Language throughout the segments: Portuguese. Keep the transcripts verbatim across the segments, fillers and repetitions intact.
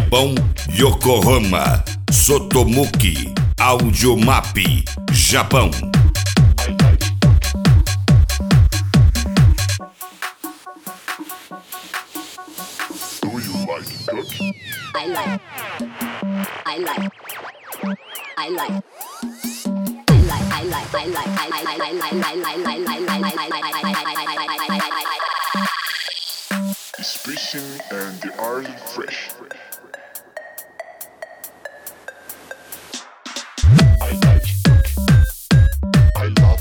Nippon Yokohama Sotomuki Audiomap Japão. Do you like cooking? I like. I like. I like. I like. I like. I like. I like. Is fishing and the Arlen fresh? I like. I love.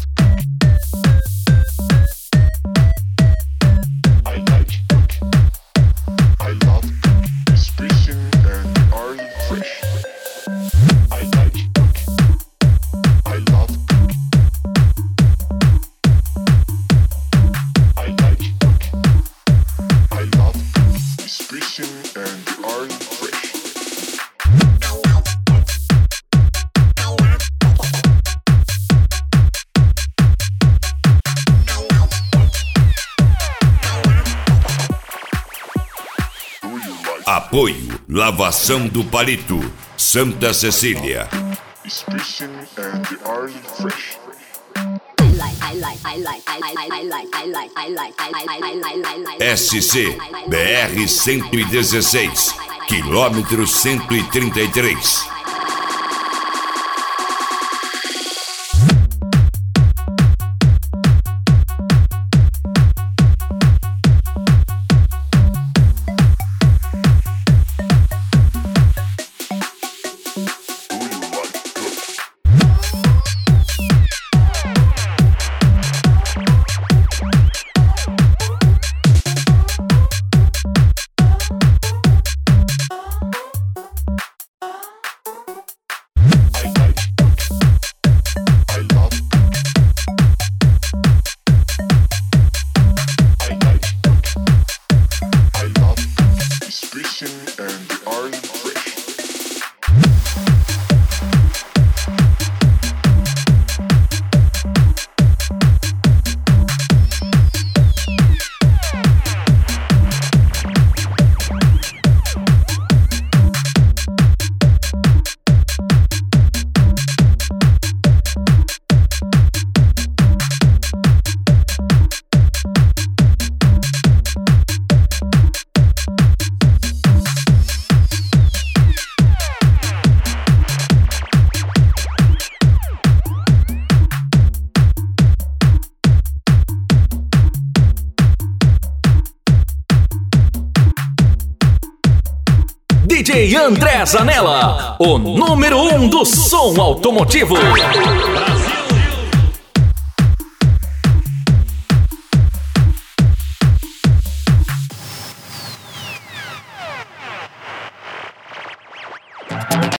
I like. I love. Is fishing and the Arlen fresh? I like. I love. I like. I love. Is fishing and the Arlen fresh? Do you like? Apoio Lavação do Palito, Santa Cecília. Is fishing and the Arlen fresh? I like. I like. I like. I like. I like. I like. I like. S C B R cento e dezesseis, quilômetro cento e trinta e três. Do you like cooking? I like. I love. I like. I love. Is fishing and the Arlen fresh? D J André Zanella, o número um do som automotivo.